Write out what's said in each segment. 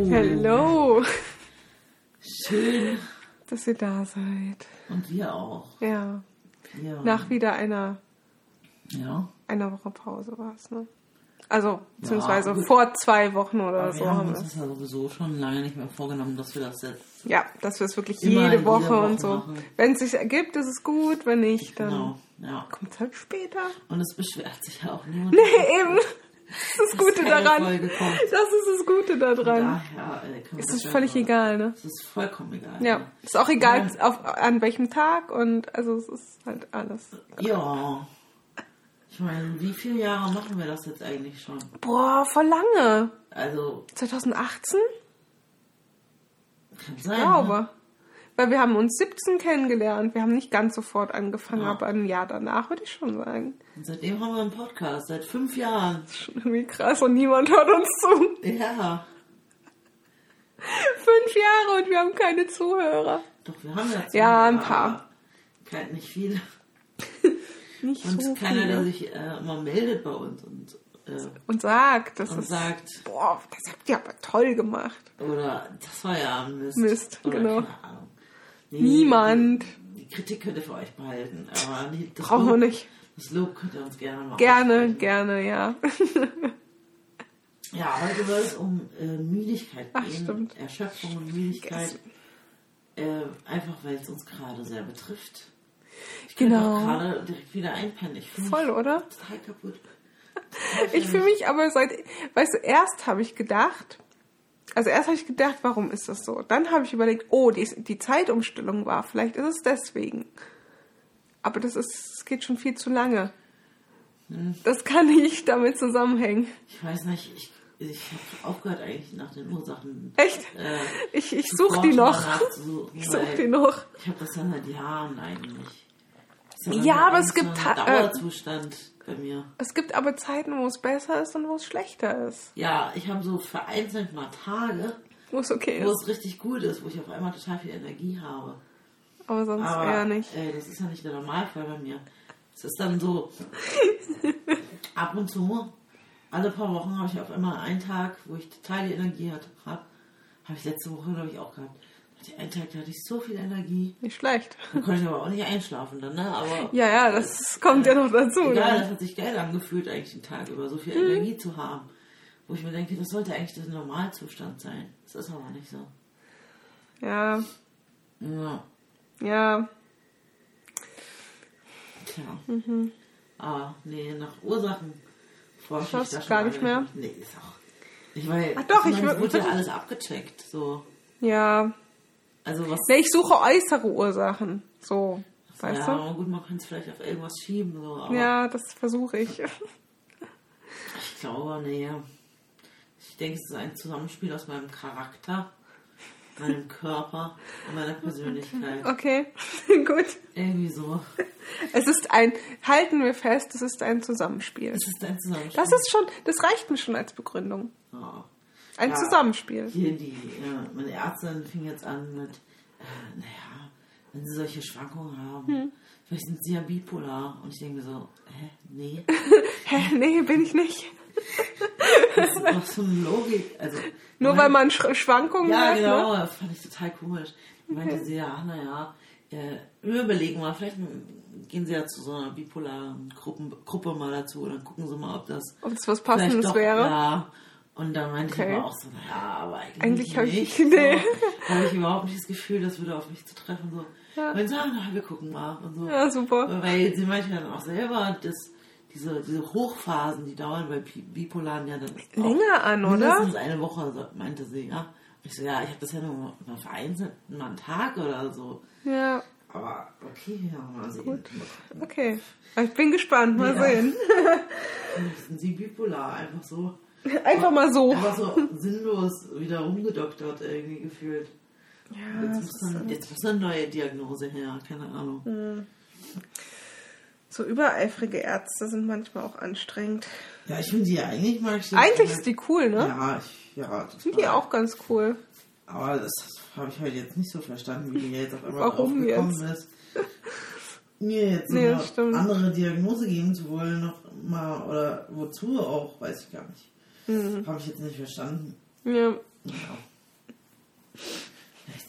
Hallo. Schön. Dass ihr da seid. Und wir auch. Ja. Ja. Nach wieder einer Woche Pause war es, ne? Also, beziehungsweise vor 2 Wochen oder so. Wir haben uns das ja sowieso schon lange nicht mehr vorgenommen, dass wir das jetzt... Ja, dass wir es wirklich immer jede Woche und so. machen. Wenn es sich ergibt, ist es gut. Wenn nicht, dann kommt es halt später. Und es beschwert sich ja auch niemand. Nee, eben. Das ist das Gute daran. Das ist das Gute daran. Es ist völlig egal, ne? Es ist vollkommen egal. Ja, ist auch egal, an welchem Tag und also es ist halt alles. Ja. Ich meine, wie viele Jahre machen wir das jetzt eigentlich schon? Boah, voll lange. Also... 2018? Kann sein, Ich glaube. Ne? Weil wir haben uns 17 kennengelernt. Wir haben nicht ganz sofort angefangen, aber ein Jahr danach würde ich schon sagen. Und seitdem haben wir einen Podcast, seit 5 Jahren. Das ist schon irgendwie krass und niemand hört uns zu. Ja. 5 Jahre und wir haben keine Zuhörer. Doch, wir haben ja Zuhörer. Ja, ein paar. Nicht viele. Nicht und so keiner, viele. der sich immer meldet bei uns und sagt, boah, das habt ihr aber toll gemacht. Oder das war ja Mist. Mist, oder genau. Keine Ahnung. Nee, Niemand. Die Kritik könnt ihr für euch behalten. Aber das Brauchen wir nicht. Das Lob könnt ihr uns gerne machen. Gerne, ja. Ja, heute soll es um Müdigkeit gehen. Stimmt. Erschöpfung und Müdigkeit. Einfach, weil es uns gerade sehr betrifft. Ich könnte auch gerade direkt wieder einpennen. Ich fühle mich oder? total kaputt. Ich fühle mich aber weißt du, erst habe ich gedacht, warum ist das so? Dann habe ich überlegt, die Zeitumstellung war, vielleicht ist es deswegen. Aber es geht schon viel zu lange. Das kann nicht damit zusammenhängen. Ich weiß nicht, ich habe aufgehört eigentlich nach den Ursachen. Echt? Ich suche die noch. Ich suche die noch. Ich habe das dann seit Jahren eigentlich. Ja, aber es gibt Dauerzustand bei mir. Es gibt aber Zeiten, wo es besser ist und wo es schlechter ist. Ja, ich habe so vereinzelt mal Tage, wo es okay ist. Wo es richtig gut ist, wo ich auf einmal total viel Energie habe. Aber sonst eher nicht. Das ist ja nicht der Normalfall bei mir. Es ist dann so, ab und zu, alle paar Wochen habe ich auf einmal einen Tag, wo ich total die Energie habe. Habe ich letzte Woche, glaube ich, auch gehabt. Einen Tag da hatte ich so viel Energie. Nicht schlecht. Da konnte ich aber auch nicht einschlafen dann, ne? Aber ja, das kommt ja noch dazu. Egal, das hat sich geil angefühlt, eigentlich den Tag über so viel Energie zu haben. Wo ich mir denke, das sollte eigentlich der Normalzustand sein. Das ist aber nicht so. Ja. Tja. Aber nee, nach Ursachen forsche ich da schon gar nicht mehr. Nee, ist auch. Ich weiß, wurde ja alles abgecheckt. So. Ja. Also was? Nee, ich suche äußere Ursachen. So. Weißt du? Ja, gut, man kann es vielleicht auf irgendwas schieben. So, aber ja, das versuche ich. Ich glaube, nee. Ich denke, es ist ein Zusammenspiel aus meinem Charakter, meinem Körper und meiner Persönlichkeit. Okay, gut. Irgendwie so. Halten wir fest, es ist ein Zusammenspiel. Es ist ein Zusammenspiel. Das reicht mir schon als Begründung. Oh. Ein Zusammenspiel. Hier meine Ärztin fing jetzt an mit, wenn sie solche Schwankungen haben, vielleicht sind sie ja bipolar. Und ich denke mir so, nee. Nee, bin ich nicht. Das ist doch so eine Logik. Also, nur weil man Schwankungen hat, genau, ne? Das fand ich total komisch. Ich meinte sie, wir überlegen mal, vielleicht gehen sie ja zu so einer bipolaren Gruppe mal dazu und dann gucken sie mal, ob das was Passendes wäre. Ja. Und dann meinte ich aber auch so, aber eigentlich habe nicht. ich nee. So, habe ich überhaupt nicht das Gefühl, das würde auf mich zu treffen. So. Ja. Und so, wir gucken mal. Und so. Ja, super. Weil sie meinte dann auch selber, diese Hochphasen, die dauern bei Bipolaren ja dann länger an, oder? Mindestens eine Woche, meinte sie, ja. Und ich so, ich habe das ja nur mal vereinzelt, mal einen Tag oder so. Ja. Aber okay, mal sehen. Gut. Okay. Ich bin gespannt, mal sehen. Sind sie bipolar, einfach so. Einfach mal so. Einfach so sinnlos wieder rumgedoktert irgendwie gefühlt. Ja, jetzt muss eine neue Diagnose her, keine Ahnung. So übereifrige Ärzte sind manchmal auch anstrengend. Ja, ich finde die eigentlich Eigentlich ist die cool, ne? Ja, ich finde die auch ganz cool. Aber das habe ich halt jetzt nicht so verstanden, wie die jetzt auf einmal draufgekommen ist. Mir jetzt so eine andere Diagnose geben zu wollen, noch mal, oder wozu auch, weiß ich gar nicht. Habe ich jetzt nicht verstanden. Ja.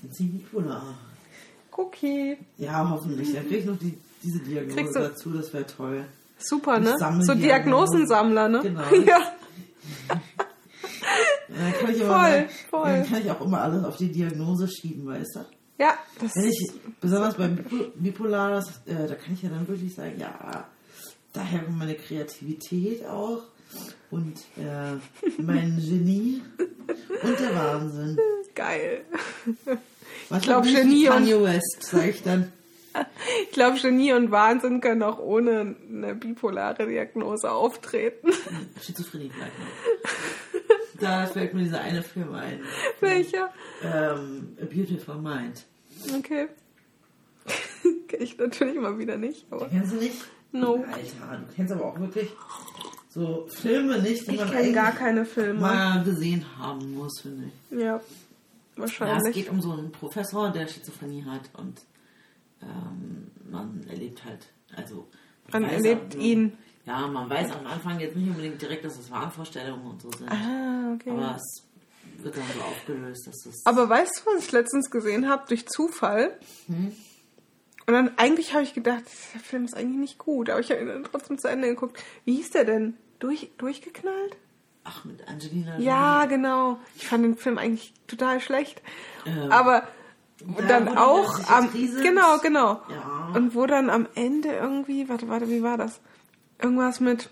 sind sie bipolar. Cookie. Ja, hoffentlich. Dann krieg ich noch diese Diagnose dazu, das wäre toll. Super, ne? So Diagnosensammler, ne? Genau. Ja. Dann kann ich dann kann ich auch immer alles auf die Diagnose schieben, weißt du? Ja, besonders beim Bipolar, da kann ich ja dann wirklich sagen, ja, daher kommt meine Kreativität auch und mein Genie und der Wahnsinn. Geil. Was ich glaube, Genie Kanye West, sag ich dann. Ich glaube, Genie und Wahnsinn können auch ohne eine bipolare Diagnose auftreten. Schizophrenie bleibt noch. Da fällt mir dieser eine Film ein. Welcher? A Beautiful Mind. Okay. Kenn ich natürlich mal wieder nicht. Aber Kennst du nicht? No. Alter, du kennst aber auch wirklich so Filme nicht, die man kenne gar keine Filme. Mal gesehen haben muss, finde ich. Ja, wahrscheinlich. Ja, es geht um so einen Professor, der Schizophrenie hat und man erlebt halt, also... Man erlebt ihn. Ja, man weiß am Anfang jetzt nicht unbedingt direkt, dass es Wahnvorstellungen und so sind. Ah, okay. Aber es wird dann so aufgelöst, dass es... Aber weißt du, was ich letztens gesehen habe? Durch Zufall. Und dann eigentlich habe ich gedacht, der Film ist eigentlich nicht gut. Aber ich habe ihn dann trotzdem zu Ende geguckt. Wie hieß der denn? Durchgeknallt? Ach, mit Angelina Jolie. Ja, genau. Ich fand den Film eigentlich total schlecht. Aber dann auch am... Genau. Ja. Und wo dann am Ende irgendwie... Warte, wie war das? Irgendwas mit...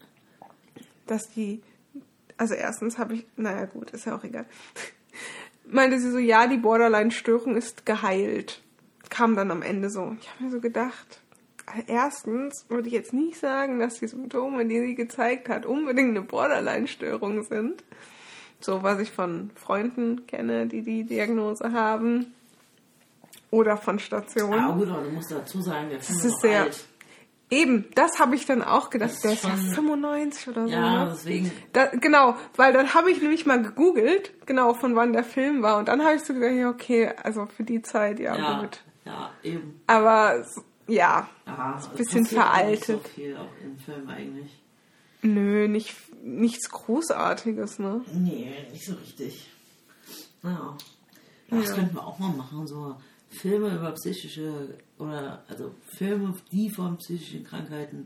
Dass die... Also erstens habe ich... Naja gut, ist ja auch egal. Meinte sie so, ja, die Borderline-Störung ist geheilt. Kam dann am Ende so. Ich habe mir so gedacht... Erstens würde ich jetzt nicht sagen, dass die Symptome, die sie gezeigt hat, unbedingt eine Borderline-Störung sind. So, was ich von Freunden kenne, die die Diagnose haben. Oder von Stationen. Ah, gut, aber du musst dazu sagen, der Film ist ist sehr alt. Eben, das habe ich dann auch gedacht. Das Der ist ist ja schon- 95 oder so. Ja, ne? deswegen... Genau, weil dann habe ich nämlich mal gegoogelt, genau, von wann der Film war. Und dann habe ich so gedacht, ja, okay, also für die Zeit, ja, gut. Ja, eben. Aber, ja, Ja, ein bisschen veraltet. Nicht so viel auch im Film eigentlich. Nö, nichts Großartiges, ne? Nee, nicht so richtig. Ja. Das könnten wir auch mal machen, so Filme über psychische, oder also Filme, die von psychischen Krankheiten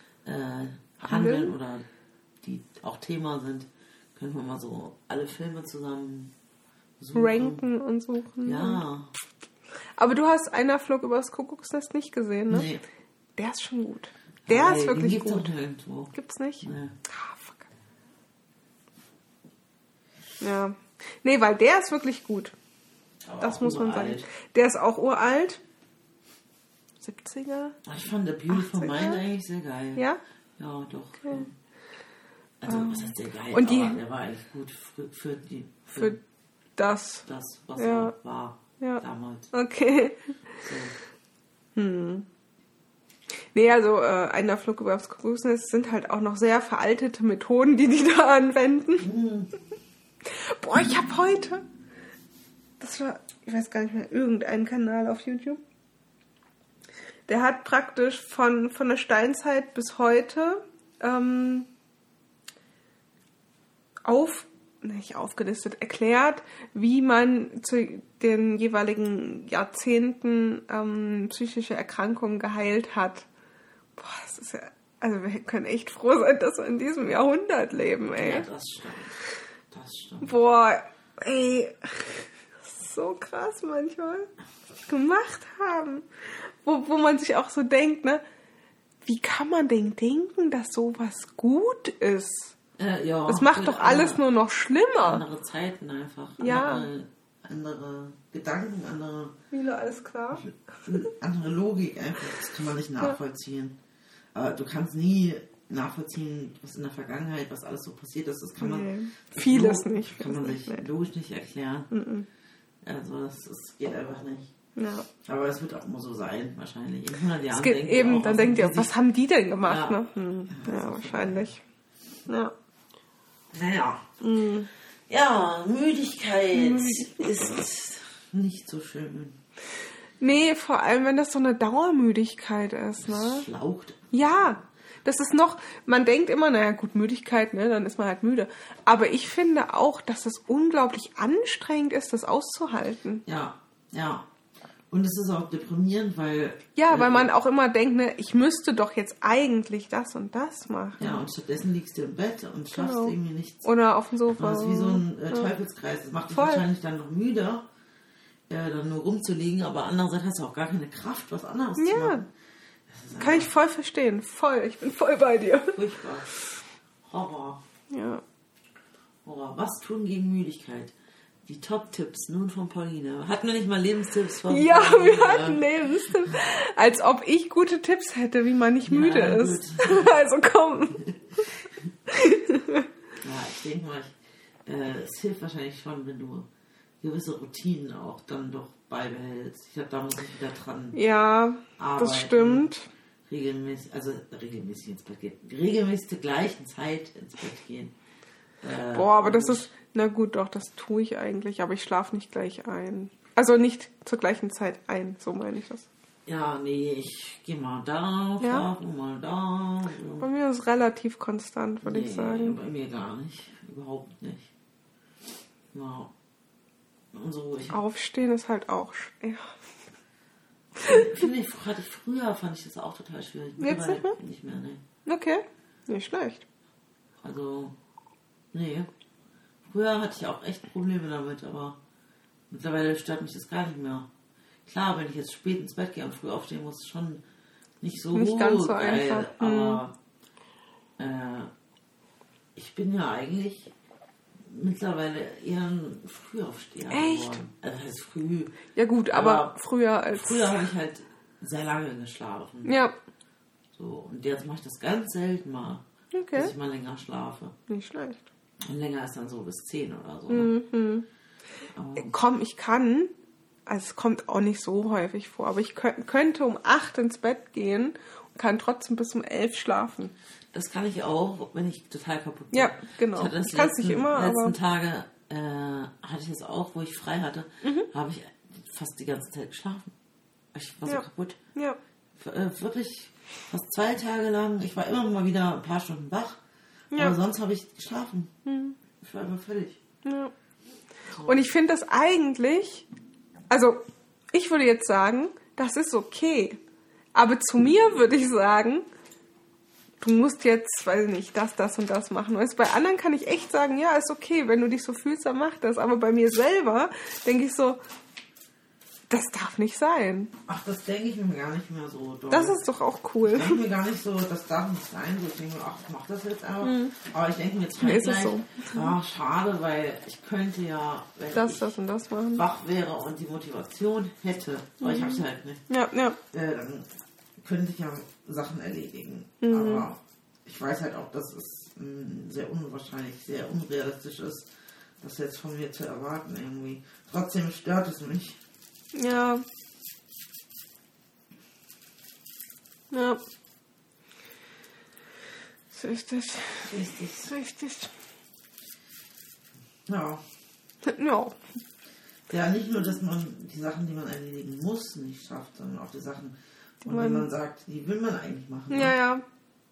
handeln oder die auch Thema sind, können wir mal so alle Filme zusammen suchen. Ranken und suchen. Ja. Aber du hast Einer flog übers Kuckucksnest nicht gesehen, ne? Nee. Der ist schon gut. Der ist wirklich gibt's gut. auch nirgendwo. Gibt's nicht? Nee. Ah, fuck. Ja. Nee, weil der ist wirklich gut. Aber Das auch muss man uralt. sagen. Der ist auch uralt. 70er? Ich fand The Beautiful 80er? Mind eigentlich sehr geil. Ja? Ja, doch. Okay. Also, was heißt sehr geil? Und die- aber der war eigentlich gut für Für das. das, was Ja. er war Ja. damals. Okay. So. Nee, also Einer flog übers Kuckucksnest sind halt auch noch sehr veraltete Methoden, die da anwenden. Boah, ich habe heute... Das war, ich weiß gar nicht mehr, irgendein Kanal auf YouTube. Der hat praktisch von der Steinzeit bis heute nicht aufgelistet, erklärt, wie man zu den jeweiligen Jahrzehnten psychische Erkrankungen geheilt hat. Boah, das ist ja, also wir können echt froh sein, dass wir in diesem Jahrhundert leben, ey. Ja, das stimmt. Das stimmt. Boah, ey, so krass manchmal, was die gemacht haben. Wo man sich auch so denkt, ne, wie kann man denn denken, dass sowas gut ist? Ja, Das macht doch alles nur noch schlimmer. Andere Zeiten einfach. Ja. Andere Gedanken, Milo, alles klar? andere Logik einfach. Das kann man nicht nachvollziehen. Aber du kannst nie nachvollziehen, was in der Vergangenheit, was alles so passiert ist. Das kann man... Nee, vieles nicht. Kann man Vieles sich nicht, logisch nicht erklären. Also das geht einfach nicht. Ja. Aber es wird auch immer so sein, wahrscheinlich. In 100 Jahren Es geht denken eben, wir auch, dann was denkt ihr, haben die was sich- haben die denn gemacht, Ja. ne? Ja, wahrscheinlich. Ja. Naja. Ja, Müdigkeit ist nicht so schön. Nee, vor allem, wenn das so eine Dauermüdigkeit ist, ne? Schlaucht. Ja, das ist noch, man denkt immer, naja gut, Müdigkeit, ne, dann ist man halt müde. Aber ich finde auch, dass es unglaublich anstrengend ist, das auszuhalten. Ja, Ja. Und es ist auch deprimierend, weil... Ja, weil man auch immer denkt, ne, ich müsste doch jetzt eigentlich das und das machen. Ja, und stattdessen liegst du im Bett und schaffst irgendwie nichts. Oder auf dem Sofa. Das ist wie so ein Teufelskreis. Das macht dich wahrscheinlich dann noch müder, dann nur rumzuliegen, aber andererseits hast du auch gar keine Kraft, was anderes zu machen. Kann ich voll verstehen. Voll. Ich bin voll bei dir. Furchtbar. Horror. Ja. Horror. Was tun gegen Müdigkeit? Die Top-Tipps nun von Pauline. Hatten wir nicht mal Lebenstipps von Ja, Pauline? wir hatten Lebenstipps. Als ob ich gute Tipps hätte, wie man nicht müde ist. Also komm. Ja, ich denke mal, es hilft wahrscheinlich schon, wenn du gewisse Routinen auch dann doch beibehältst. Ich glaube, da muss ich wieder dran arbeiten. Das stimmt. Regelmäßig ins Bett gehen. Regelmäßig zur gleichen Zeit ins Bett gehen. Aber das ist... Na gut, doch, das tue ich eigentlich, aber ich schlafe nicht gleich ein. Also nicht zur gleichen Zeit ein, so meine ich das. Ja, nee, ich gehe mal da, schlafen, mal da. So. Bei mir ist es relativ konstant, würde ich sagen. Bei mir gar nicht. Überhaupt nicht. Ja. Und so, Aufstehen ist halt auch schwer. Früher fand ich das auch total schwierig. Jetzt nicht mehr? Nicht mehr, ne. Okay, nicht schlecht. Also, nee. Früher hatte ich auch echt Probleme damit, aber mittlerweile stört mich das gar nicht mehr. Klar, wenn ich jetzt spät ins Bett gehe und früh aufstehen muss, ist schon nicht ganz so geil, einfach. Aber ich bin ja eigentlich mittlerweile eher ein Frühaufsteher geworden. Also das heißt früh. Ja gut, aber früher habe ich halt sehr lange geschlafen. Ja. So, und jetzt mache ich das ganz selten mal, dass ich mal länger schlafe. Nicht schlecht. Und länger ist dann so bis 10 oder so. Mhm. Komm, ich kann, also es kommt auch nicht so häufig vor, aber ich könnte um 8 ins Bett gehen und kann trotzdem bis um 11 schlafen. Das kann ich auch, wenn ich total kaputt bin. Ja, genau. Ich kann es nicht immer, letzten aber... Tage hatte ich das auch, wo ich frei hatte, habe ich fast die ganze Zeit geschlafen. Ich war so kaputt. Ja. Wirklich fast 2 Tage lang. Ich war immer mal wieder ein paar Stunden wach. Ja. Aber sonst habe ich geschlafen. Ich war immer fertig. Ja. So. Und ich finde das eigentlich, also ich würde jetzt sagen, das ist okay. Aber zu mir würde ich sagen, du musst jetzt, weiß ich nicht, das und das machen. Weißt, bei anderen kann ich echt sagen, ja, ist okay, wenn du dich so fühlst, dann mach das. Aber bei mir selber denke ich so, das darf nicht sein. Ach, das denke ich mir gar nicht mehr so. Doch. Das ist doch auch cool. Ich denke mir gar nicht so, das darf nicht sein. So, ich denke mir, ach, ich mach das jetzt einfach. Aber ich denke mir jetzt halt gleich, so. Schade, weil ich könnte ja, wenn das und das machen, wach wäre und die Motivation hätte, aber ich habe es halt nicht. Ja. Dann könnte ich ja Sachen erledigen. Aber ich weiß halt auch, dass es sehr unwahrscheinlich, sehr unrealistisch ist, das jetzt von mir zu erwarten irgendwie. Trotzdem stört es mich. Ja. So ist das. Richtig. Ja. Ja, nicht nur, dass man die Sachen, die man erledigen muss, nicht schafft, sondern auch die Sachen, von denen man sagt, die will man eigentlich machen. Ja.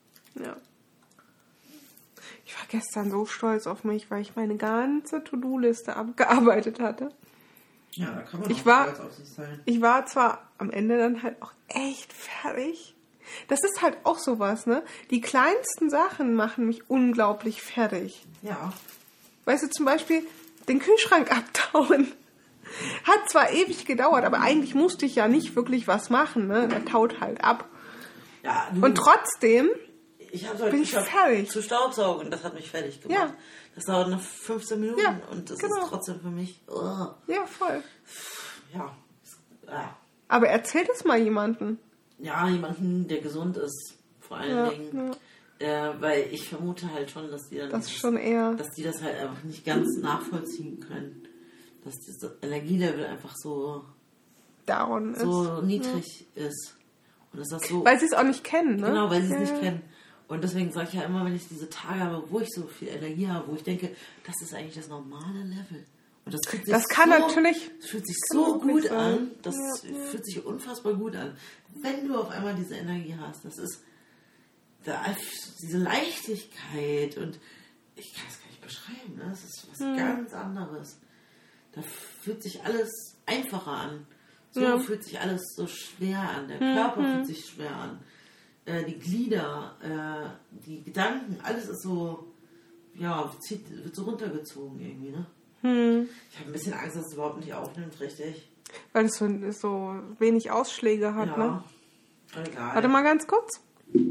Ich war gestern so stolz auf mich, weil ich meine ganze To-Do-Liste abgearbeitet hatte. Ja, da kann man auch stolz auf sich sein. Ich war zwar am Ende dann halt auch echt fertig. Das ist halt auch sowas, ne? Die kleinsten Sachen machen mich unglaublich fertig. Ja. Weißt du, zum Beispiel den Kühlschrank abtauen. Hat zwar ewig gedauert, aber eigentlich musste ich ja nicht wirklich was machen, ne? Der taut halt ab. Ja, und trotzdem bin ich fertig. Zu Staubsaugen, das hat mich fertig gemacht. Ja. Das dauert noch 15 Minuten und das ist trotzdem für mich... Ja, voll. Ja. Aber erzähl es mal jemandem. Ja, jemanden, der gesund ist, vor allen Dingen. Ja. Weil ich vermute halt schon, dass die dann... dass die das halt einfach nicht ganz nachvollziehen können. Dass das Energielevel einfach so... down ist. So niedrig ist. Und dass das so... Weil sie es auch nicht kennen, ne? Genau, weil sie es nicht kennen. Und deswegen sage ich ja immer, wenn ich diese Tage habe, wo ich so viel Energie habe, wo ich denke, das ist eigentlich das normale Level. Und das fühlt sich fühlt sich so gut an. Das fühlt sich unfassbar gut an. Wenn du auf einmal diese Energie hast, das ist diese Leichtigkeit und ich kann es gar nicht beschreiben, ne? Das ist was ganz anderes. da fühlt sich alles einfacher an. So fühlt sich alles so schwer an. Der Körper fühlt sich schwer an. Die Glieder, die Gedanken, alles ist so, wird so runtergezogen irgendwie, ne? Ich habe ein bisschen Angst, dass es überhaupt nicht aufnimmt, richtig. Weil es so wenig Ausschläge hat, ne? Egal. Warte mal ganz kurz.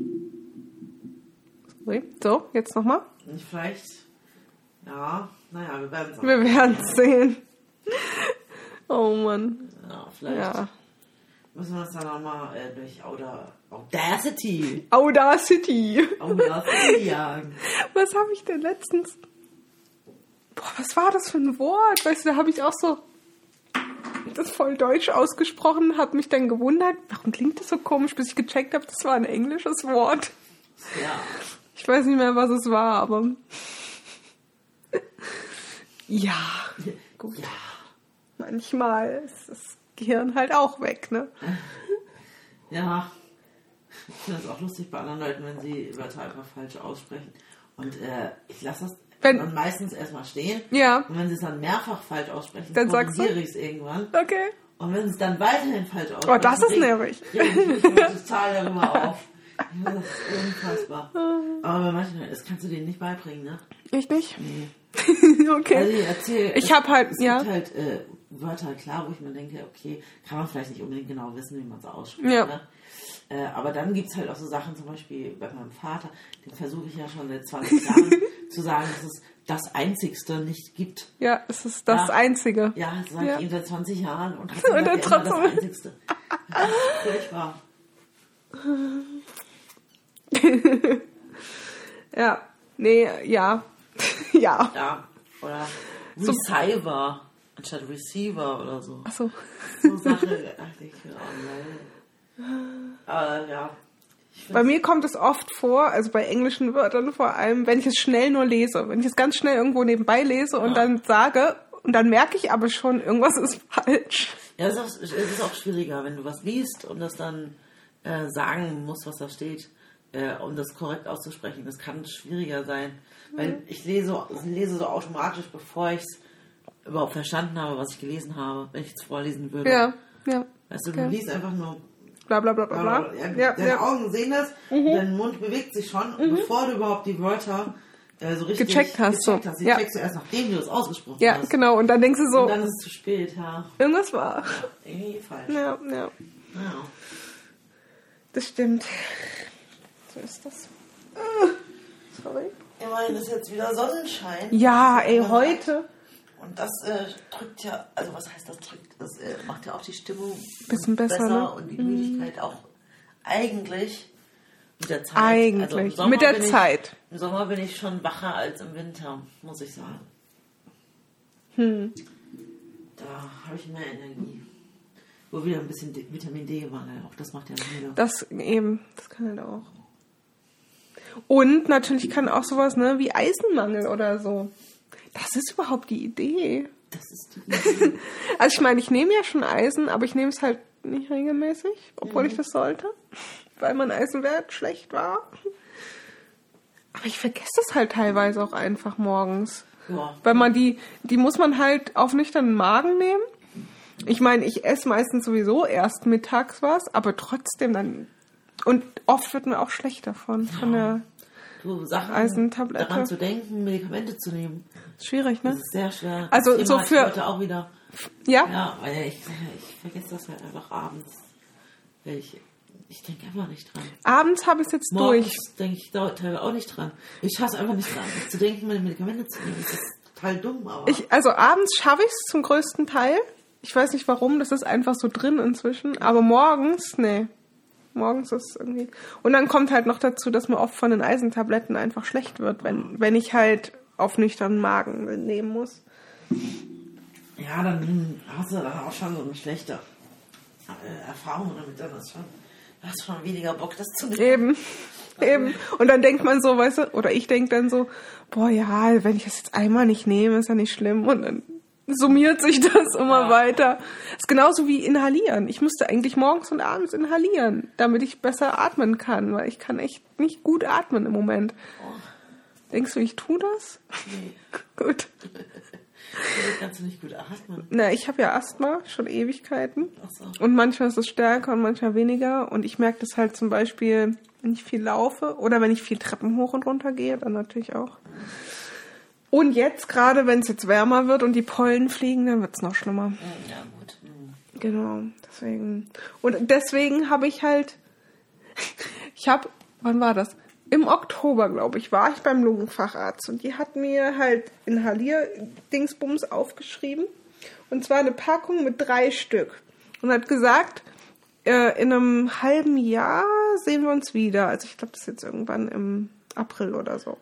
So, jetzt nochmal. Vielleicht, wir werden es Wir werden es sehen. Oh Mann. Ja, vielleicht müssen wir uns dann nochmal durch Audacity jagen. Was habe ich denn letztens? Was war das für ein Wort? Weißt du, da habe ich auch so das voll deutsch ausgesprochen, habe mich dann gewundert, warum klingt das so komisch, bis ich gecheckt habe, das war ein englisches Wort. Ja. Ich weiß nicht mehr, was es war, aber ja, gut. Ja. Manchmal ist das Gehirn halt auch weg, ne? Ja. Ich finde das auch lustig bei anderen Leuten, wenn sie Wörter einfach falsch aussprechen. Und ich lasse das dann meistens erstmal stehen. Ja. Und wenn sie es dann mehrfach falsch aussprechen, dann korrigiere ich es irgendwann. Okay. Und wenn sie es dann weiterhin falsch aussprechen, oh, das ist nervig. Ich mich total darüber auf. Ja, das ist unfassbar. Aber bei manchen, das kannst du denen nicht beibringen, ne? Ich nicht? Nee. Okay. Also ich erzähle, es gibt halt Wörter, klar, wo ich mir denke, okay, kann man vielleicht nicht unbedingt genau wissen, wie man es ausspricht. Ja. Ne? Aber dann gibt es halt auch so Sachen, zum Beispiel bei meinem Vater, den versuche ich ja schon seit 20 Jahren zu sagen, dass es das Einzigste nicht gibt. Ja, es ist das Einzige. Ja, das sage ich ihm seit 20 Jahren und dann trotzdem das Einzigste. Furchtbar. Ja, nee, ja. Ja. Ja, oder Receiver anstatt Receiver oder so. Ach so. So Sachen, ja. Bei mir kommt es oft vor, also bei englischen Wörtern vor allem, wenn ich es schnell nur lese. Wenn ich es ganz schnell irgendwo nebenbei lese und dann sage, und dann merke ich aber schon, irgendwas ist falsch. Ja, es ist auch schwieriger, wenn du was liest und das dann sagen musst, was da steht, um das korrekt auszusprechen. Das kann schwieriger sein. Weil ich lese so automatisch, bevor ich es überhaupt verstanden habe, was ich gelesen habe, wenn ich es vorlesen würde. Ja. Weißt du, du liest einfach nur bla bla bla bla bla. Deine Augen sehen das, dein Mund bewegt sich schon, und bevor du überhaupt die Wörter so richtig gecheckt hast. Die checkst du erst, nachdem du es ausgesprochen hast. Ja, genau, und dann denkst du so... Und dann ist es zu spät, ja. Irgendwas war. Irgendwie falsch. Ja. Das stimmt. So ist das. Sorry. Immerhin ist jetzt wieder Sonnenschein. Ja, heute... Und das drückt ja, also was heißt das drückt? Das macht ja auch die Stimmung bisschen besser, ne? Und die Müdigkeit auch eigentlich mit der Zeit. Eigentlich, also mit der Zeit. Im Sommer bin ich schon wacher als im Winter, muss ich sagen. Da habe ich mehr Energie. Wo wieder ein bisschen Vitamin D-Mangel, auch das macht ja müde. Das kann halt auch. Und natürlich kann auch sowas, ne, wie Eisenmangel oder so. Das ist überhaupt die Idee. Das ist die Idee. Also ich meine, ich nehme ja schon Eisen, aber ich nehme es halt nicht regelmäßig, obwohl ich das sollte, weil mein Eisenwert schlecht war. Aber ich vergesse es halt teilweise auch einfach morgens. Ja. Weil man die muss man halt auf nüchternen Magen nehmen. Ich meine, ich esse meistens sowieso erst mittags was, aber trotzdem dann... Und oft wird mir auch schlecht davon, von der Eisentablette. Daran zu denken, Medikamente zu nehmen. Schwierig, ne? Das ist sehr schwer. Also das so für... heute auch wieder. Ja? Ja, weil ich vergesse das halt einfach abends. Ich denke einfach nicht dran. Abends habe ich es jetzt Morgens durch. denke ich teilweise auch nicht dran. Ich schaffe es einfach nicht dran, zu denken, meine Medikamente zu nehmen. Das ist total dumm, aber... Also abends schaffe ich es zum größten Teil. Ich weiß nicht warum, das ist einfach so drin inzwischen. Aber morgens, nee. Morgens ist es irgendwie... Und dann kommt halt noch dazu, dass mir oft von den Eisentabletten einfach schlecht wird, wenn ich halt auf nüchternen Magen nehmen muss. Ja, dann hast du dann auch schon so eine schlechte Erfahrung damit. Dann hast schon weniger Bock, das zu nehmen. Eben. Und dann denkt man so, weißt du, oder ich denke dann so, boah, ja, wenn ich das jetzt einmal nicht nehme, ist ja nicht schlimm. Und dann summiert sich das immer weiter. Das ist genauso wie inhalieren. Ich müsste eigentlich morgens und abends inhalieren, damit ich besser atmen kann, weil ich kann echt nicht gut atmen im Moment. Denkst du, ich tue das? Nee. Gut. Das kannst du nicht gut atmen. Na, ich habe ja Asthma, schon Ewigkeiten. Ach so. Und manchmal ist es stärker und manchmal weniger. Und ich merke das halt zum Beispiel, wenn ich viel laufe oder wenn ich viel Treppen hoch und runter gehe, dann natürlich auch. Und jetzt, gerade wenn es jetzt wärmer wird und die Pollen fliegen, dann wird es noch schlimmer. Ja, gut. Genau, deswegen. Und deswegen habe ich halt, wann war das? Im Oktober, glaube ich, war ich beim Lungenfacharzt und die hat mir halt Inhalier-Dingsbums aufgeschrieben. Und zwar eine Packung mit 3 Stück. Und hat gesagt, in einem halben Jahr sehen wir uns wieder. Also ich glaube, das ist jetzt irgendwann im April oder so.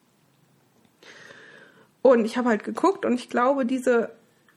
Und ich habe halt geguckt und ich glaube, diese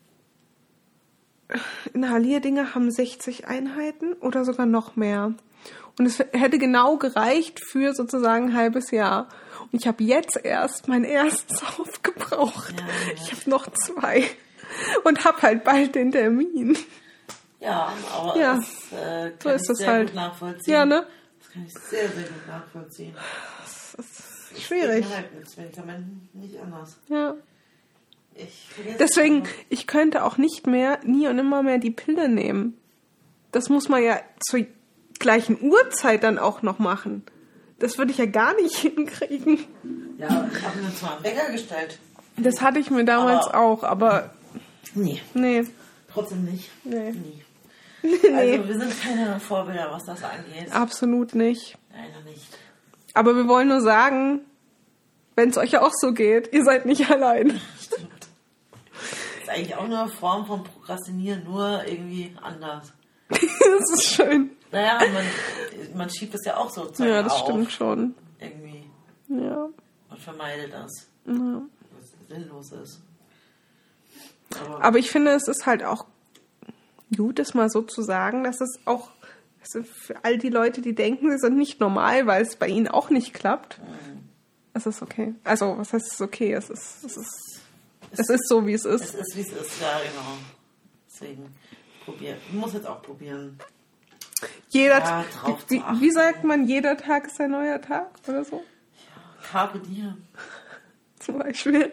Inhalierdinger haben 60 Einheiten oder sogar noch mehr. Und es hätte genau gereicht für sozusagen ein halbes Jahr. Und ich habe jetzt erst mein erstes aufgebraucht. Ja. Ich habe noch 2 und habe halt bald den Termin. Ja, aber Ja, das so kann ist ich das sehr halt. gut nachvollziehen. Ja, ne? Das kann ich sehr, sehr gut nachvollziehen. Das ist schwierig. Geht halt mit Medikamenten nicht anders. Ja. Ich vergesse Deswegen, immer. ich könnte auch nicht mehr, nie und immer mehr die Pille nehmen. Das muss man ja zur gleichen Uhrzeit dann auch noch machen. Das würde ich ja gar nicht hinkriegen. Ja, ich habe mir zwar einen Wecker gestellt. Das hatte ich mir damals auch, aber Nee, nee. trotzdem nicht. Nee. Nie. Nee. Also wir sind keine Vorbilder, was das angeht. Absolut nicht. Leider nicht. Aber wir wollen nur sagen, wenn es euch auch so geht, ihr seid nicht allein. Stimmt. Ist eigentlich auch nur eine Form von Prokrastinieren, nur irgendwie anders. Das ist schön. Naja, man schiebt es ja auch so Ja, das auf. stimmt schon. Irgendwie. Ja. Und vermeidet das. Ja. Was sinnlos ist. Aber ich finde, es ist halt auch gut, das mal so zu sagen, dass es auch für all die Leute, die denken, sie sind nicht normal, weil es bei ihnen auch nicht klappt. Es ist okay. Also, was heißt es ist okay? Es ist so, wie es ist. Es ist, wie es ist, ja, genau. Deswegen, ich muss jetzt auch probieren. Drauf zu achten. Wie sagt man, jeder Tag ist ein neuer Tag oder so? Ja, Carpe diem. Zum Beispiel.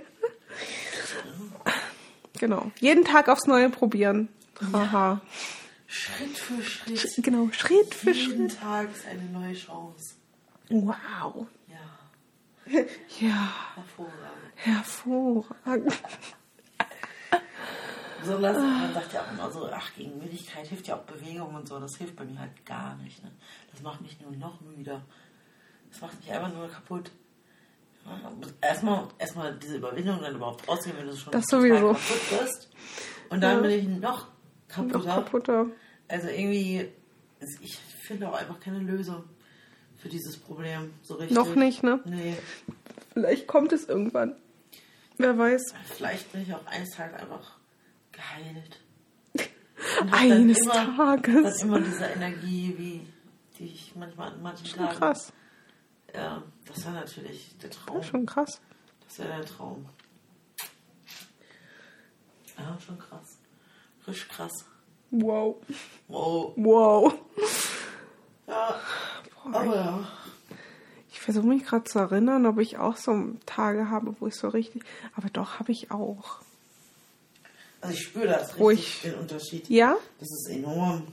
Genau. Jeden Tag aufs Neue probieren. Haha. Schritt für Schritt. Genau, Schritt für Jeden Schritt. Tag ist eine neue Chance. Wow. Ja, Ja, hervorragend. hervorragend. Besonders, man sagt ja auch immer so, gegen Müdigkeit hilft ja auch Bewegung und so. Das hilft bei mir halt gar nicht. Ne? Das macht mich nur noch müder. Das macht mich einfach nur kaputt. Ja, erstmal diese Überwindung dann überhaupt rausgehen, wenn du schon Das total sowieso. kaputt bist. Und dann bin ich noch kaputter. Noch kaputter. Also irgendwie, ich finde auch einfach keine Lösung für dieses Problem so richtig. Noch nicht, ne? Nee. Vielleicht kommt es irgendwann. Wer weiß. Vielleicht bin ich auch eines Tages einfach geheilt. Und hab Eines dann Tages. immer diese Energie, die ich manchmal an manchen Schon Tagen... krass. Ja, das war natürlich der Traum. Schon krass. Das wäre der Traum. Ja, schon krass. Richtig krass. Wow. Oh, Wow. ja. Aber ja. Ich versuche mich gerade zu erinnern, ob ich auch so Tage habe, wo ich so richtig... Aber doch, habe ich auch. Also ich spüre das Wo richtig, den Unterschied. Ja? Das ist enorm.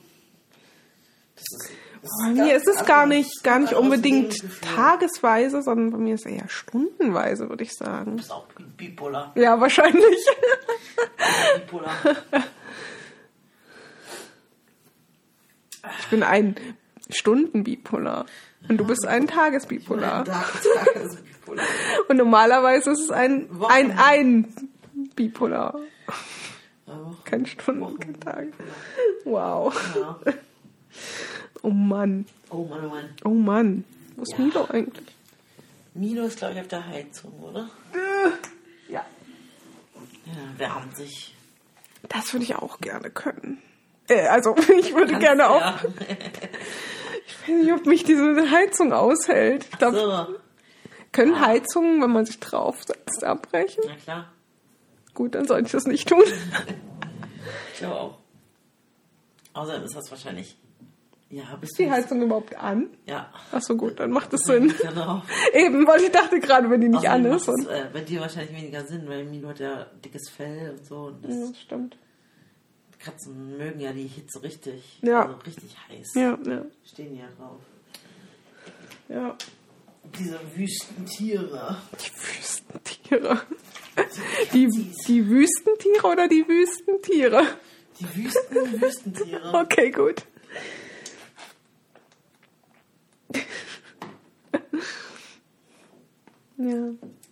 Bei mir ist es gar nicht unbedingt Lebensgefühl. tagesweise, sondern bei mir ist es eher stundenweise, würde ich sagen. Du bist auch bipolar. Ja, wahrscheinlich. Bipolar. Ich bin ein Stundenbipolar. Und du bist ein Tagesbipolar. Bipolar. Und normalerweise ist es ein Bipolar. Kein Stunden, kein Tag. Wow. Ja. Oh Mann. Oh Mann, oh Mann. Oh Mann. Wo ist Milo eigentlich? Milo ist, glaube ich, auf der Heizung, oder? Ja. Ja, wärmt sich. Das würde ich auch gerne können. Also, ich würde gerne auch... Ja. Ich weiß nicht, ob mich diese Heizung aushält. Ich glaub, So. können Heizungen, wenn man sich draufsetzt, abbrechen? Na klar. Gut, dann sollte ich das nicht tun. Ich glaube auch. Außerdem ist das wahrscheinlich Ja, bist Ist die Heizung überhaupt an? Ja. Ach so, gut, dann macht es Sinn. Genau. Eben, weil ich dachte gerade, wenn die nicht an ist. Macht es, bei dir wahrscheinlich weniger Sinn, weil Milo hat ja dickes Fell und so. Und Das stimmt. Katzen mögen ja die Hitze richtig. Ja. Also richtig heiß. Ja. Stehen die ja drauf. Ja. Diese Wüstentiere. Die Wüstentiere. Die Wüstentiere oder die Wüstentiere? Die Wüstentiere. Okay, gut. Ja.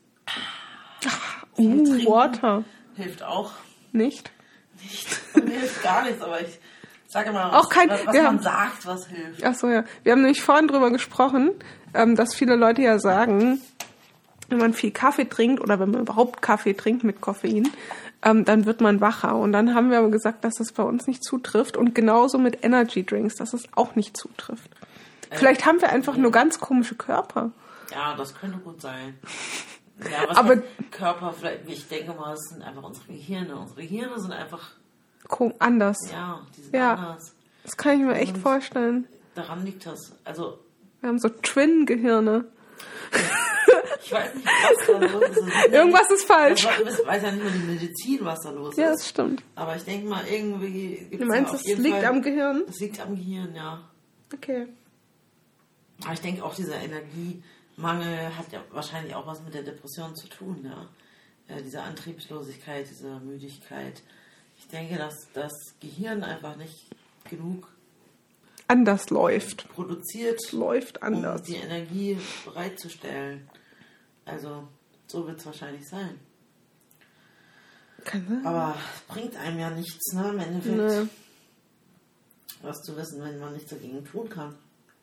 Water. Hilft auch Nicht? nicht. Mir hilft gar nichts, aber ich sage mal, Auch kein- was wir man haben- sagt, was hilft. Ach so, ja. Wir haben nämlich vorhin drüber gesprochen, dass viele Leute ja sagen, wenn man viel Kaffee trinkt oder wenn man überhaupt Kaffee trinkt mit Koffein, dann wird man wacher. Und dann haben wir aber gesagt, dass das bei uns nicht zutrifft. Und genauso mit Energy Drinks, dass es auch nicht zutrifft. Vielleicht haben wir einfach nur ganz komische Körper. Ja, das könnte gut sein. Ja, was Aber- der Körper vielleicht, ich denke mal, es sind einfach unsere Gehirne. Unsere Gehirne sind einfach, Anders. ja, die sind Ja. anders. Das kann ich mir echt vorstellen. Daran liegt das. Also, Wir haben so Twin-Gehirne. ich weiß nicht, was da los ist. Irgendwas ist falsch. Ich weiß ja nicht mal die Medizin, was da los Ja, ist. das stimmt. Aber ich denke mal, irgendwie gibt Du meinst, auf es jeden liegt Fall, am Gehirn? Es liegt am Gehirn, ja. Okay. Aber ich denke auch, dieser Energiemangel hat ja wahrscheinlich auch was mit der Depression zu tun, ja. Diese Antriebslosigkeit, diese Müdigkeit. Ich denke, dass das Gehirn einfach nicht genug Anders läuft. produziert, Läuft um anders. die Energie bereitzustellen. Also, so wird es wahrscheinlich sein. Kann sein. Aber es bringt einem ja nichts, ne, im Endeffekt. Nee. Was zu wissen, wenn man nichts dagegen tun kann.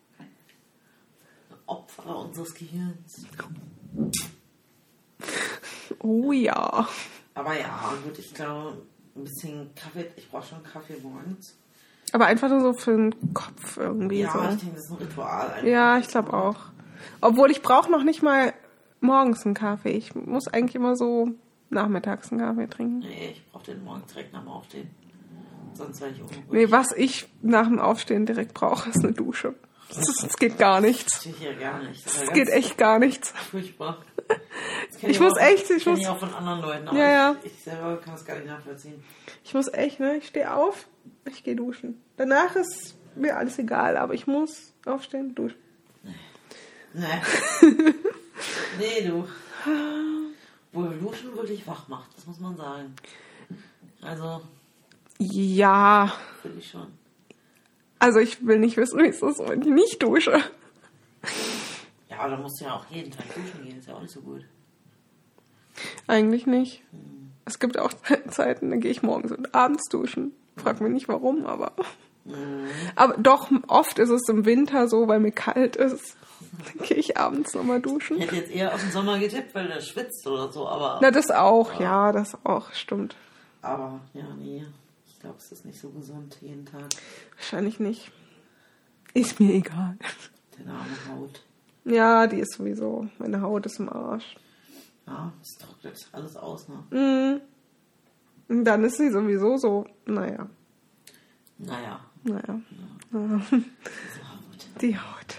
Opfer unseres Gehirns. Oh ja. Aber ja, gut, ich glaube, ein bisschen Kaffee, ich brauche schon Kaffee morgens. Aber einfach nur so für den Kopf irgendwie. Ja, so. ich denke, das ist ein Ritual einfach. Ja, ich glaube auch. Obwohl ich brauche noch nicht mal morgens einen Kaffee. Ich muss eigentlich immer so nachmittags einen Kaffee trinken. Nee, ich brauche den morgens direkt nach dem Aufstehen. Sonst werde ich unruhig. Nee, was ich nach dem Aufstehen direkt brauche, ist eine Dusche. Das geht gar nichts. Das geht hier gar nicht. Das geht echt gar nichts. Furchtbar. Ich muss echt, ich muss auch von anderen Leuten, aber Ja. ich selber kann das gar nicht nachvollziehen. Ich muss echt, ne? Ich stehe auf, ich gehe duschen. Danach ist mir alles egal, aber ich muss aufstehen, duschen. Nee. Nee, du. Wohl Duschen wirklich wach macht, das muss man sagen. Also, Ja, finde ich schon. also ich will nicht wissen, wie es ist, wenn ich nicht dusche. Ja, aber da musst du ja auch jeden Tag duschen gehen, ist ja auch nicht so gut. Eigentlich nicht. Es gibt auch Zeiten, da gehe ich morgens und abends duschen. Frag mich nicht warum, aber... Aber doch, oft ist es im Winter so, weil mir kalt ist. Dann gehe ich abends nochmal duschen. Ich hätte jetzt eher auf den Sommer getippt, weil der schwitzt oder so, aber... Na, das auch, ja, das auch, stimmt. Aber, ja, nee. Ich glaube, es ist nicht so gesund jeden Tag. Wahrscheinlich nicht. Ist mir egal. Deine arme Haut. Ja, die ist sowieso. Meine Haut ist im Arsch. Ja, es trocknet alles aus, ne? Mhm. Und dann ist sie sowieso so, naja. Naja, Naja. diese Haut. Die Haut.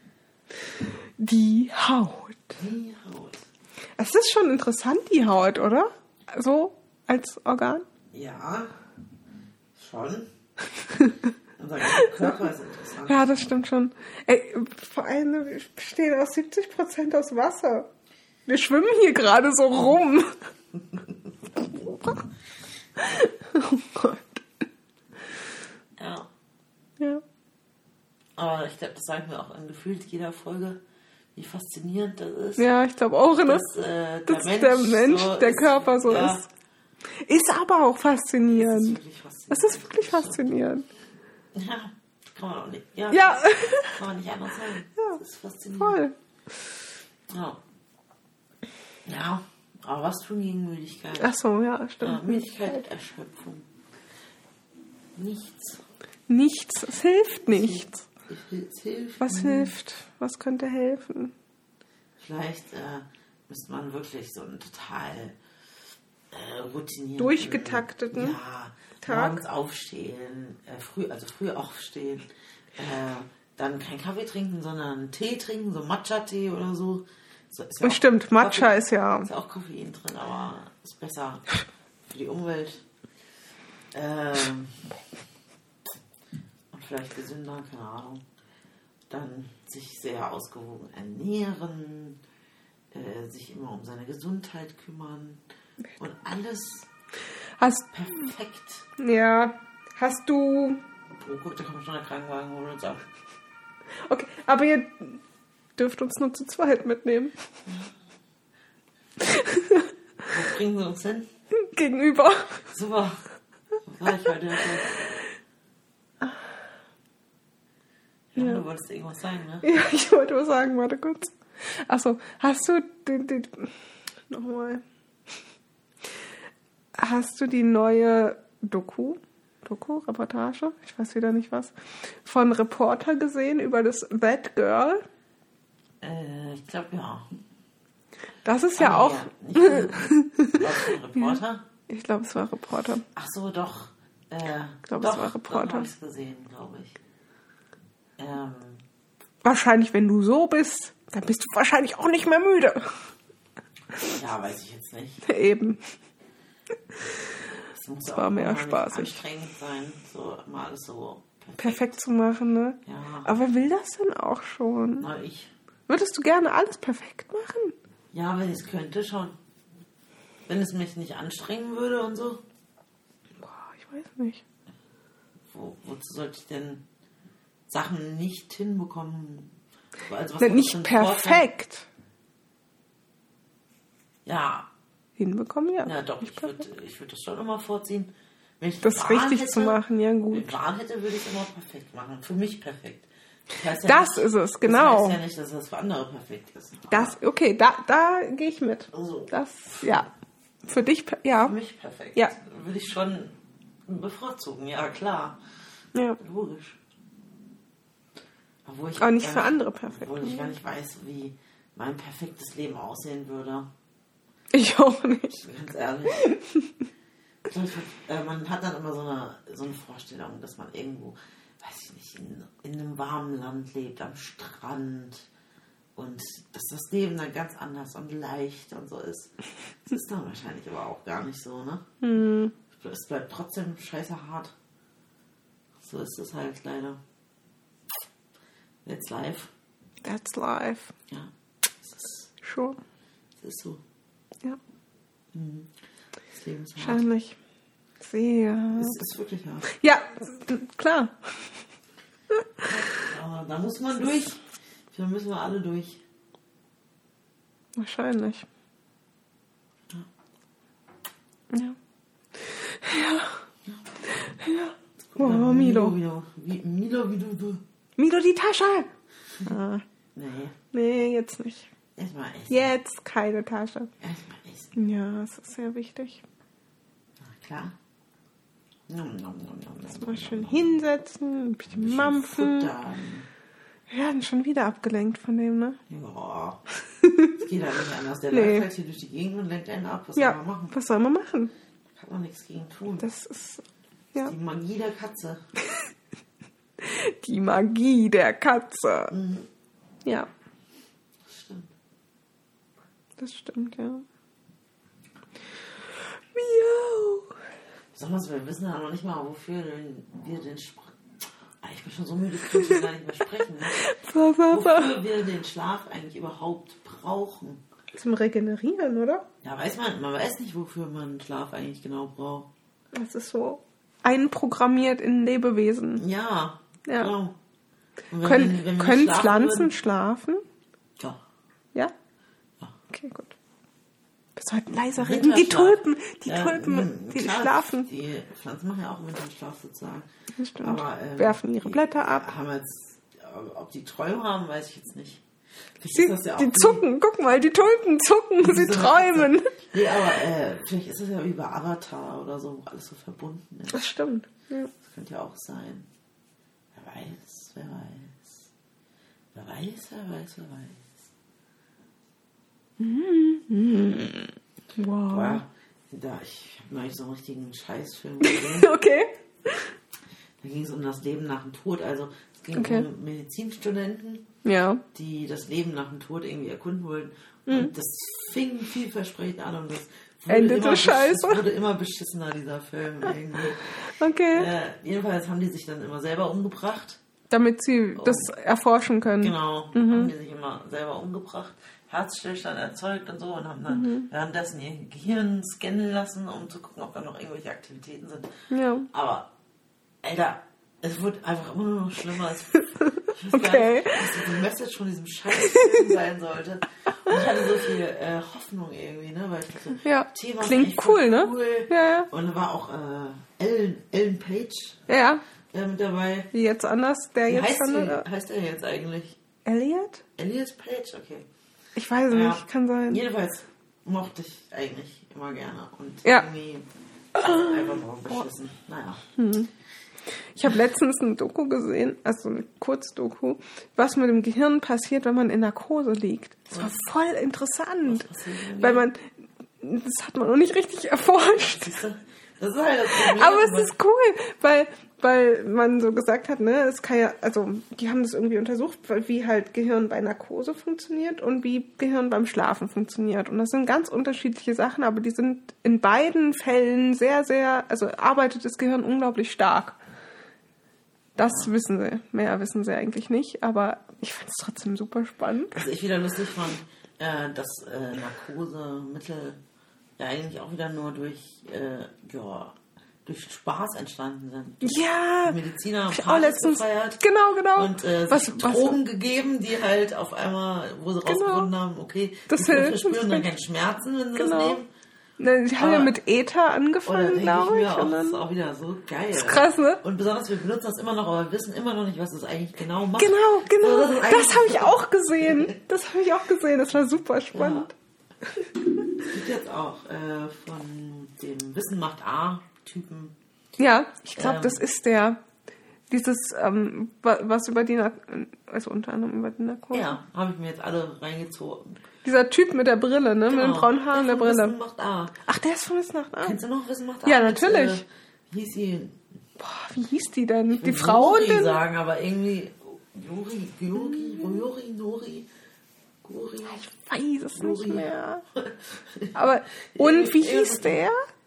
Die Haut. Die Haut. Es ist schon interessant, die Haut, oder? So als Organ? Ja, schon. Unser Körper ist interessant. Ja, das stimmt schon. Ey, vor allem, wir bestehen aus 70% aus Wasser. Wir schwimmen hier gerade so rum. Oh Gott. Ja. Ja. Aber ich glaube, das sagen wir auch in gefühlt jeder Folge, wie faszinierend das ist. Ja, ich glaube auch, ne? Dass, Dass der Mensch, so der ist, Körper so ja, ist. Ist aber auch faszinierend. wirklich faszinierend. Es ist wirklich faszinierend. Ja, kann man auch nicht. Ja, Ja, kann man nicht anders sagen. Ja, Das ist faszinierend. voll. Ja. Ja, aber was tun gegen Müdigkeit? Ach so, ja, Ja, stimmt. Müdigkeit, Erschöpfung. Nichts. Nichts. Es hilft nichts. Es hilft. Was hilft? Was könnte helfen? Vielleicht müsste man wirklich so einen total routinierten... Durchgetakteten Ja, Tag? morgens aufstehen, früh aufstehen, Dann kein Kaffee trinken, sondern Tee trinken, so Matcha-Tee oder so. Stimmt, Matcha Koffein, ist ja... Ist ja auch Koffein drin, aber ist besser für die Umwelt. Und vielleicht gesünder, keine Ahnung. Dann sich sehr ausgewogen ernähren, sich immer um seine Gesundheit kümmern und alles perfekt. Ja, hast du... Oh, guck, da kommt schon der Krankenwagen, holen uns ab. Okay, aber ihr dürft uns nur zu zweit mitnehmen. Wo bringen sie uns hin? Gegenüber. Super. Was war ich heute? Ja, du wolltest irgendwas sagen, ne? Ja, ich wollte was sagen, warte kurz. Achso, hast du nochmal. Hast du die neue Reportage? Ich weiß wieder nicht was. Von Reporter gesehen über das That Girl? Ich glaube, ja. Das ist ja auch... Ja. Reporter? Ich glaube, es war Reporter. Ach so, doch. Ich glaube, es war Reporter. Doch, habe ich gesehen, glaube ich. Wahrscheinlich, wenn du so bist, dann bist du wahrscheinlich auch nicht mehr müde. Ja, weiß ich jetzt nicht. Eben. Das war mehr spaßig. Anstrengend sein, so immer alles so perfekt zu machen, ne? Ja. Aber wer will das denn auch schon? Na, ich. Würdest du gerne alles perfekt machen? Ja, wenn ich es könnte, schon. Wenn es mich nicht anstrengen würde und so. Boah, ich weiß nicht. Wozu sollte ich denn Sachen nicht hinbekommen? Also, nicht perfekt. Ja. Hinbekommen, ja. Ja, doch. Ich würd das schon immer vorziehen. Wenn ich das richtig zu machen, ja gut. Wenn ich Wahn hätte, würde ich es immer perfekt machen. Für mich perfekt. Das, das ist es, genau. Das heißt ja nicht, dass das für andere perfekt ist. Okay, da gehe ich mit. Also, das, ja. Für dich, ja. Für mich perfekt. Ja. Würde ich schon bevorzugen, ja klar. Ja. Logisch. Aber nicht für andere perfekt. Obwohl ich gar nicht weiß, wie mein perfektes Leben aussehen würde. Ich auch nicht. Ganz ehrlich. Man hat dann immer so eine Vorstellung, dass man irgendwo, weiß ich nicht, in einem warmen Land lebt, am Strand und dass das Leben dann ganz anders und leicht und so ist. Das ist dann wahrscheinlich aber auch gar nicht so, ne? Mhm. Es bleibt trotzdem scheiße hart. So ist es halt leider. That's life. That's life. Ja. Es ist, sure. Es ist so. Ja. Das Leben ist hart. Wahrscheinlich. Sehr. Es ist wirklich hart. Ja, klar. Aber da muss man durch. Da müssen wir alle durch. Wahrscheinlich. Ja. Oh, Milo. Milo, die Tasche! Nee, jetzt nicht. Erstmal essen. Jetzt keine Tasche. Erstmal essen. Ja, das ist sehr wichtig. Na klar. Mal schön hinsetzen, ein bisschen mampfen. Wir werden schon wieder abgelenkt von dem, ne? Ja. Es geht halt nicht anders. Der läuft halt hier durch die Gegend und lenkt einen ab. Was soll man machen? Was soll man machen? Kann man nichts gegen tun. Das ist die Magie der Katze. Die Magie der Katze. Mhm. Ja. Das stimmt. Das stimmt, ja. Miau. Sag mal, wir wissen ja noch nicht mal, wofür wir den ich bin schon so müde, ich kann schon gar nicht mehr sprechen. Ne? Wofür wir den Schlaf eigentlich überhaupt brauchen. Zum Regenerieren, oder? Ja, man weiß nicht, wofür man Schlaf eigentlich genau braucht. Das ist so einprogrammiert in Lebewesen. Ja. Genau. Können Pflanzen schlafen? Ja. Ja? Okay, gut. Wir sollten leiser reden. Die Tulpen, die schlafen. Die Pflanzen machen ja auch Winterschlaf sozusagen. Das stimmt. Aber, werfen ihre Blätter ab. Haben jetzt, ob die Träume haben, weiß ich jetzt nicht. Die zucken, guck mal, die Tulpen zucken, sie träumen. Nee, aber vielleicht ist es ja wie bei Avatar oder so, wo alles so verbunden ist. Das stimmt. Ja. Das könnte ja auch sein. Wer weiß. Wer weiß. Wow. Boah, ich habe neulich so einen richtigen Scheißfilm gesehen. Okay. Da ging es um das Leben nach dem Tod. Also ging Okay. um Medizinstudenten, Ja. die das Leben nach dem Tod irgendwie erkunden wollten. Und das fing vielversprechend an und das Endete scheiße. Es wurde immer beschissener, dieser Film irgendwie. Okay. Jedenfalls haben die sich dann immer selber umgebracht. Damit sie das erforschen können. Genau, haben die sich immer selber umgebracht, Herzstillstand erzeugt und so und haben dann währenddessen ihr Gehirn scannen lassen, um zu gucken, ob da noch irgendwelche Aktivitäten sind. Ja. Aber, Alter, es wird einfach immer nur noch schlimmer. Ich weiß gar Okay. nicht, was die Message von diesem Scheiß-Film sein sollte. Und ich hatte so viel Hoffnung irgendwie, ne? Weil ich dachte, Ja. Thema ist Klingt echt cool, voll ne? cool. Ja, ja. Und da war auch Ellen Page Ja. mit dabei. Wie jetzt anders? Der Wie jetzt heißt der jetzt eigentlich? Elliot? Elliot Page? Okay. Ich weiß es Ja. nicht, kann sein. Jedenfalls mochte ich eigentlich immer gerne. Und Ja. irgendwie einfach nur beschissen. Naja. Ich habe letztens ein Doku gesehen, also eine Kurzdoku, was mit dem Gehirn passiert, wenn man in Narkose liegt. Das war voll interessant, Was passiert denn? weil das hat man noch nicht richtig erforscht. Siehst du? Das ist halt das Problem. Aber es ist cool, weil man so gesagt hat, ne, es kann ja, also die haben das irgendwie untersucht, wie halt Gehirn bei Narkose funktioniert und wie Gehirn beim Schlafen funktioniert. Und das sind ganz unterschiedliche Sachen, aber die sind in beiden Fällen sehr, sehr, also arbeitet das Gehirn unglaublich stark. Das wissen sie. Mehr wissen sie eigentlich nicht, aber ich fand es trotzdem super spannend. Was ich wieder lustig fand, dass Narkosemittel ja eigentlich auch wieder nur durch Spaß entstanden sind. Ja, Die Mediziner haben ich auch Partys letztens. gefeiert Genau. und sich Drogen gegeben, die halt auf einmal, wo sie rausgefunden haben, okay, Das die hilft, verspüren dann das keine Schmerzen, wenn sie Genau. das nehmen. Ne, die haben ja Aber- mit Ether Oder angefangen, denke ich glaube ich. mir auch, Und das ist dann, auch wieder so geil. ist krass, ne? Und besonders, wir benutzen das immer noch, aber wissen immer noch nicht, was das eigentlich genau macht. Genau. So, das ist Das eigentlich- habe ich auch gesehen. Das war super spannend. Es gibt jetzt auch von dem Wissen macht A-Typen. Ja, ich glaube, das ist dieses, was über die, also unter anderem über die Narkose. Ja, habe ich mir jetzt alle reingezogen. Dieser Typ mit der Brille, ne? Mit den braunen Haaren und der von Brille. Wissen macht A. Ach, der ist von Wissen nach A. Kennst du noch Wissen macht A? Ja, natürlich. Wie hieß sie? Boah, wie hieß die denn? Die Frau Nori denn? sagen, aber irgendwie Nori. Ich weiß es Nori. nicht mehr. Aber, und wie hieß der?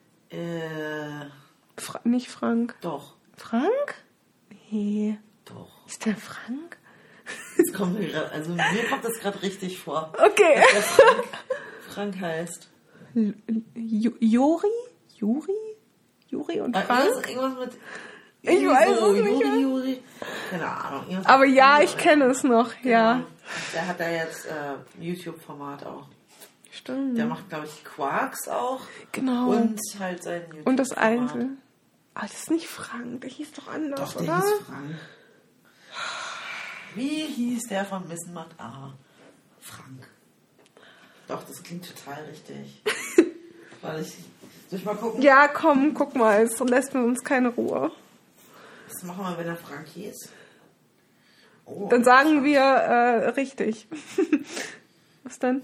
Nicht Frank. Doch. Frank? Nee. Doch. Ist der Frank? Jetzt kommt mir grad, also mir kommt das gerade richtig vor. Okay. Dass der Frank heißt. Juri? Und Frank? Irgendwas mit. Ich weiß es nicht mehr. Juri. Keine Ahnung. irgendwas Aber mit ja, Juri. ich kenne es noch, ja. Genau. Der hat da jetzt YouTube-Format auch. Stimmt. Der macht, glaube ich, Quarks auch. Genau. Und halt sein YouTube-Format. Und das Einzel. Ah, das ist nicht Frank, der hieß doch anders, Doch, der oder? hieß Frank. Wie hieß der von Wissen macht A? Frank. Doch, das klingt total richtig. Soll ich mal gucken? Ja, komm, guck mal, es lässt mir uns keine Ruhe. Was machen wir, wenn er Frank hieß? Oh, Dann sagen wir richtig. Was denn?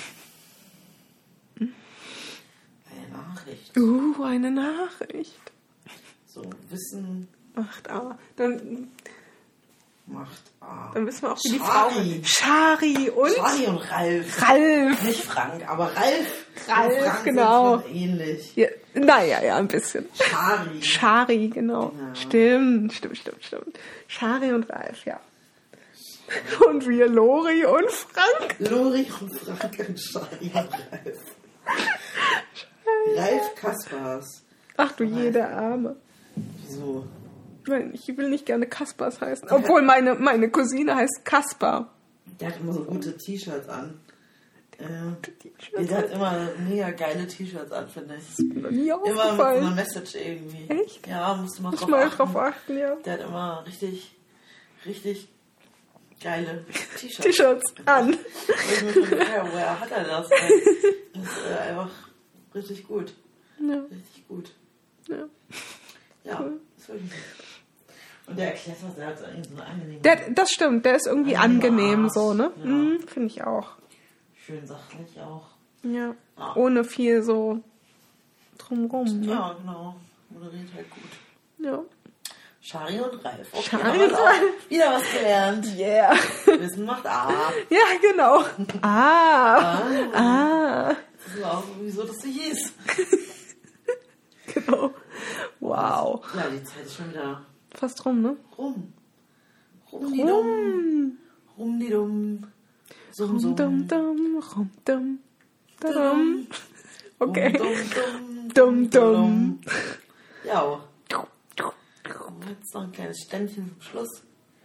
eine Nachricht. Eine Nachricht. So, Wissen Macht A. Dann macht A. wissen wir auch, wie die Schari. Frau. Schari und Charlie und Ralf. Ralf. Nicht Frank, aber Ralf. Ralf, und Frank genau. sind schon ähnlich. Ja, naja, ein bisschen. Charlie. Schari, genau. Ja. Stimmt. Schari und Ralf, ja. Und wir Lori und Frank. Lori und Frank und Charlie und Ralf. Ralf Kaspers. Ach du jede Arme. Wieso? Nein, ich will nicht gerne Kaspers heißen. Obwohl meine Cousine heißt Kaspar. Der hat immer so gute T-Shirts an. Der hat immer mega geile T-Shirts an, finde ich. Noch nie Immer mit so einer aufgefallen. Message irgendwie. Echt? Ja, musst du mal Muss drauf mal achten. drauf achten, ja. Der hat immer richtig geile T-Shirts. T-Shirts an. Ich mir schon gefragt, woher hat er das? Das ist einfach richtig gut. Ja. Richtig gut. Ja. Ja, das wirklich gut. Und der erklärt was, der hat so einen angenehmen, Das stimmt, der ist irgendwie Angenehmer angenehm Art, so, ne? ja. Finde ich auch. schön sachlich auch. Ja. Ah. Ohne viel so drumrum. Ne? Ja, genau. Moderiert halt gut. Ja. Shari und Ralf. Okay, Shari haben wir und auch Ralf. wieder was gelernt. Yeah. Wissen macht A. Ja, genau. Ah. Das ist auch wieso das so hieß. Genau. Wow. Ja, die Zeit ist schon wieder Fast rum, ne? Rumdi-dumm. Rumdi-dumm. Rum, Sum-sum. dum, dum, rum, dum, dum. Okay. Dum, Dum. Ja. Jetzt noch ein kleines Ständchen zum Schluss.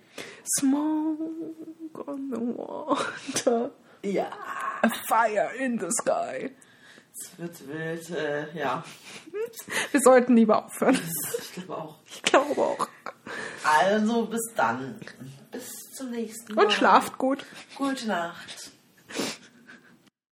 Smoke on the water. Ja. A fire in the sky. Es wird wild, ja. Wir sollten lieber aufhören. Ich glaube auch. Ich glaube auch. Also bis dann. Bis zum nächsten Mal. Und schlaft gut. Gute Nacht.